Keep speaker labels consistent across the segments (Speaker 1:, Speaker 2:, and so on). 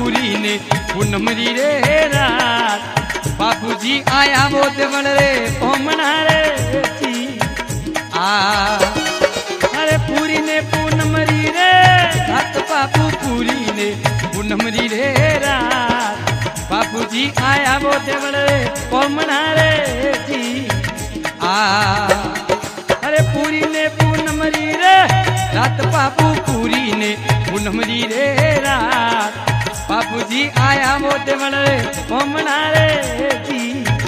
Speaker 1: पूरी ने पूनमरी रे रात बापूजी आया वो देवल रे पोमना रे जी अरे पूरी ने पूनमरी रे रात बापू पूरी ने पूनमरी रे रात बापूजी आया वो देवल रे पोमना रे जी अरे पूरी ने पूनमरी रे रात बापू पूरी ने पूनमरी रे रात बापूजी आया वो देवल रे पोमना रे जी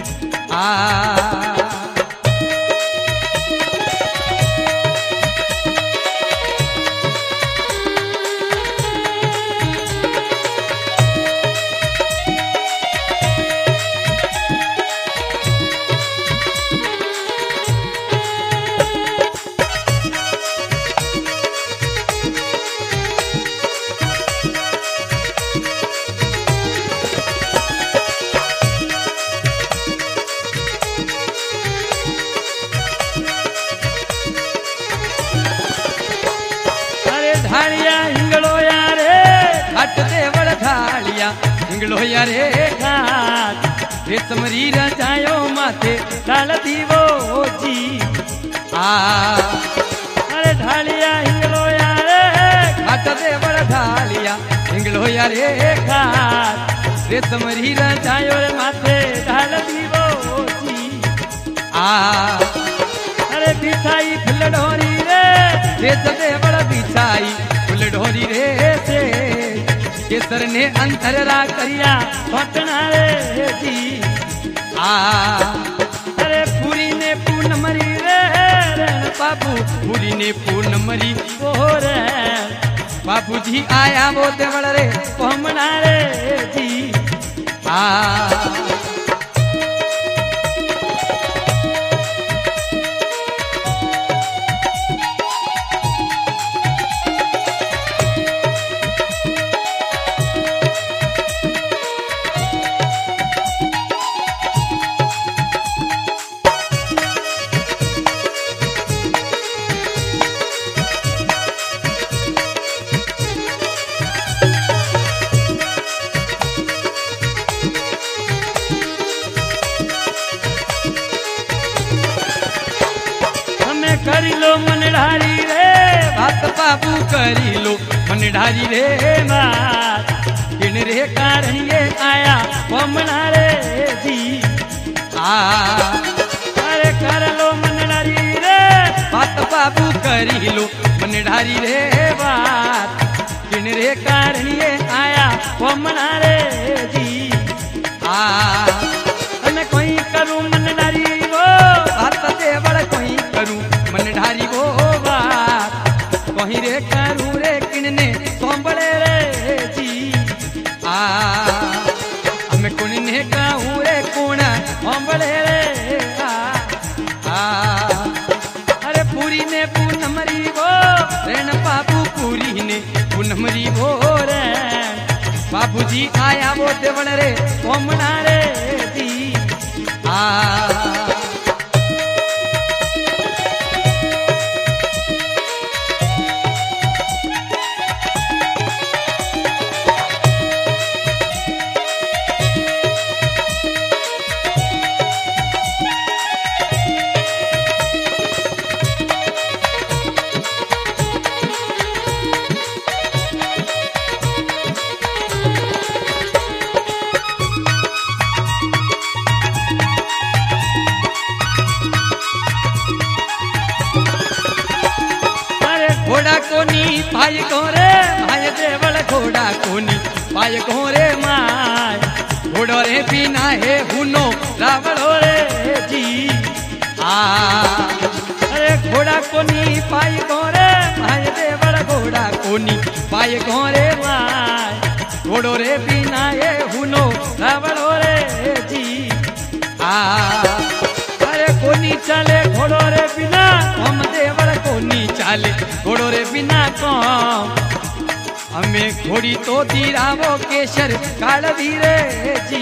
Speaker 1: ढालिया हिंगलो यारे घाट देवल ढालिया हिंगलो यारे घाट रेशमरी रजायो माथे डाल दीवो जी अरे ढालिया हिंगलो यारे घाट देवल ढालिया हिंगलो यारे घाट रेशमरी रजायो माथे डाल दीवो जी अरे बिछाई फुलडोरी रे रेत देवल बिछाई फुलडोरी रे से केसर ने अंतरा करिया पटना रे जी अरे पूरी ने पूनमरी रे बाबू पूरी ने पूनमरी रे बापूजी आया वो देवल रे पोमना रे जी करी लो मन ढारी रे बात बाबू करी लो मन ढारी रे बात किन रे कारणिए आया पोमना रे जी अरे कर लो मन ढारी रे बात बाबू करी लो मन ढारी रे बात किन रे कारणिए आया पोमना रे जी मैं कोई करूं मन ढारी वो बात देवल कोई करूं मन ढारी वो बात कहीं रे करूं रे किनने सोंबड़े रे जी मैं कुनने कहूं रे कौन ओंबड़े रे अरे पूरी ने पूनमरी वो रेण बाबू पूरी ने पूनमरी वो रे बाबूजी आया वो देवल रे पोमना रे जी घोड़ा कोनी पाय गोरे माय देवल घोड़ा कोनी पाय गोरे माय घोड़ो रे बिना है हुनो रावड़ो रे जी अरे घोड़ा कोनी पाय गोरे माय देवल घोड़ा कोनी पाय गोरे माय घोड़ो रे बिना है हुनो रावड़ो रे जी अरे कोनी चले घोड़ो रे बिना हम देवल कोनी चाले घोड़ो रे बिना कौन हमें घोड़ी तो दीरावो केसर काल धीरे जी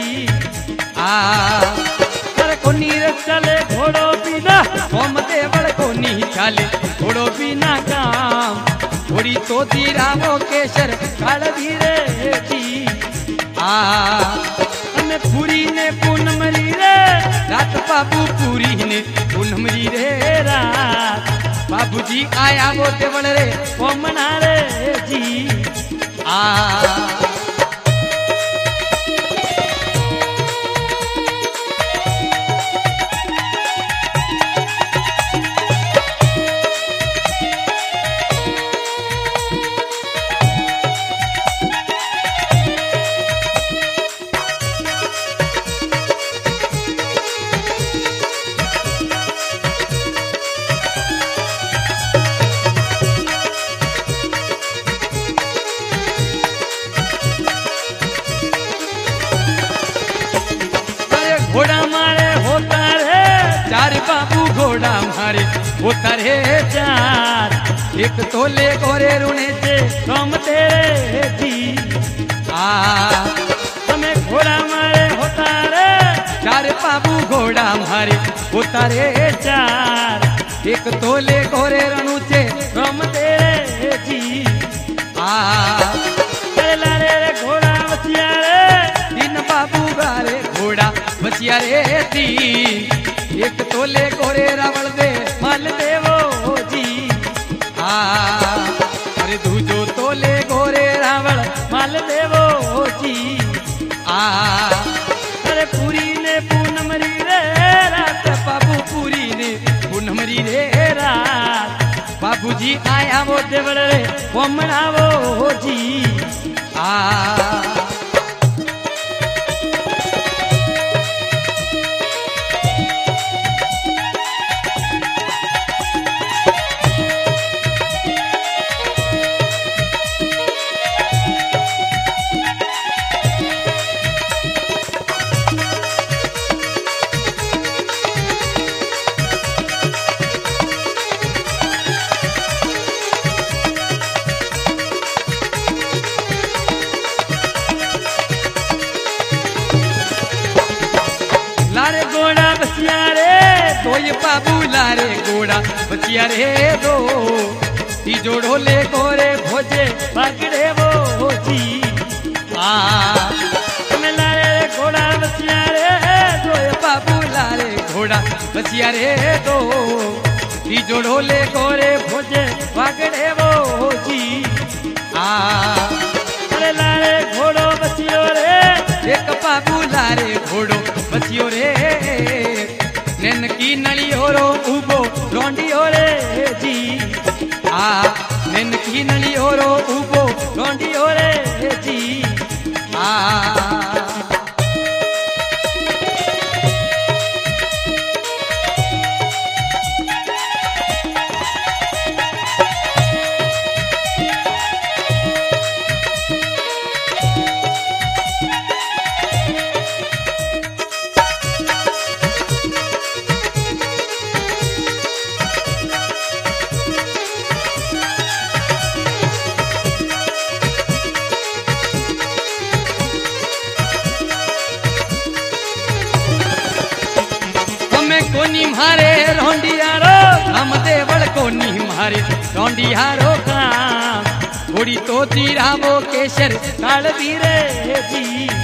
Speaker 1: अरे कोनी रे चले घोड़ो बिना हम देवल कोनी चाले घोड़ो बिना काम घोड़ी तो दीरावो केसर काल धीरे जी અમે પૂરી ને પૂનમરી રે રાત બાબુ પૂરી ને પૂનમરી રે રાત બાબુજી આયા वो देवल रे ओमना रे जी घोड़ा मारे होता रे चार बाबू घोड़ा मारे होता रे चार एक तोले गोरे रुने से कम तेरे जी हमें घोड़ा मारे होता रे चार बाबू घोड़ा मारे होता रे चार एक तोले गोरे रणु से कम तेरे जी रे घोड़ा बचिया रे तीन बाबू गारे घोड़ा बचिया रे तीन एक तोले गोरे रावण दे मल देवो जी अरे दूजो तोले गोरे रावण मल देवो जी अरे पूरी ने पूनमरी रे रात बाबू पूरी ने पूनमरी रे रात बाबूजी आया वो देवल रे ओमनावो जी लारे घोड़ा बचिया रे दो ये बाबू लारे घोड़ा बचिया रे दो तीजो ढोले गोरे भोजे पकड़े वो जी मैं लारे घोड़ा बचिया रे दो ये बाबू लारे घोड़ा बचिया रे दो तीजो ढोले गोरे भोजे पकड़े वो जी अरे लारे घोड़ो बचियो रे एक बाबू लारे घोड़ो बचियो रे नैन की नली होरो उबो लौंडी हो रे जी नैन की नली होरो उबो लौंडी हो रे जी कोनी मारे रोंडियारो हम देवल कोनी मारे रोंडियारो काम थोड़ी तो तीरावो केशर काल धीरे जी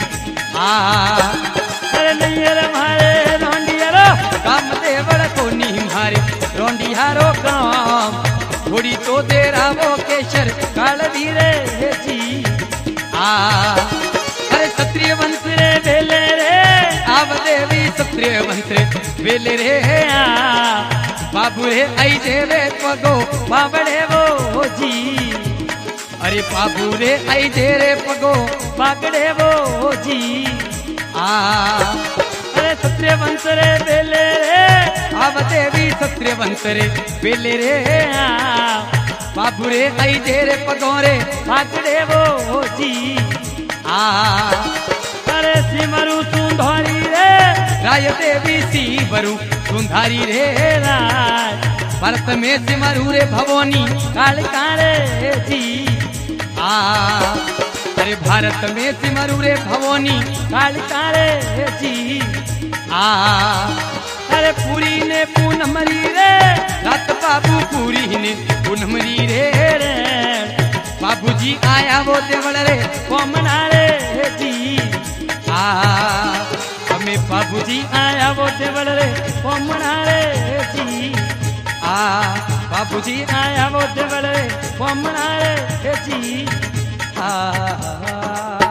Speaker 1: अरे नहीं रे मारे रोंडियारो हम देवल कोनी मारे रोंडियारो काम थोड़ी तो तेरावो केशर काल धीरे जी अरे क्षत्रिय वंश रे बेले रे आव देवी क्षत्रिय वंश रे वेले रे बाबू रे आई देवे पगो बाबड़े वो जी अरे बाबू रे आई दे रे पगो बागड़े वो जी अरे क्षत्रिय वंश रे वेले रे आव देवी क्षत्रिय वंश रे वेले रे बाबू रे आई दे रे पगो रे बागड़े वो जी अरे सिमरु सुंधारी रे राय देवी सिमरु सुंधारी रे राय भरत में सिमरु रे भवानी कालिका रे जी अरे भारत में सिमरु रे भवानी कालिका रे जी अरे पूरी ने पूनमरी रे रात बाबू पूरी ने पूनमरी रे बाबूजी आया वो देवल रे कोमना रे जी आ हमें बाबूजी आया वो देवल रे कोमना रे जी आ बाबूजी आया वो देवल रे कोमना रे जी आ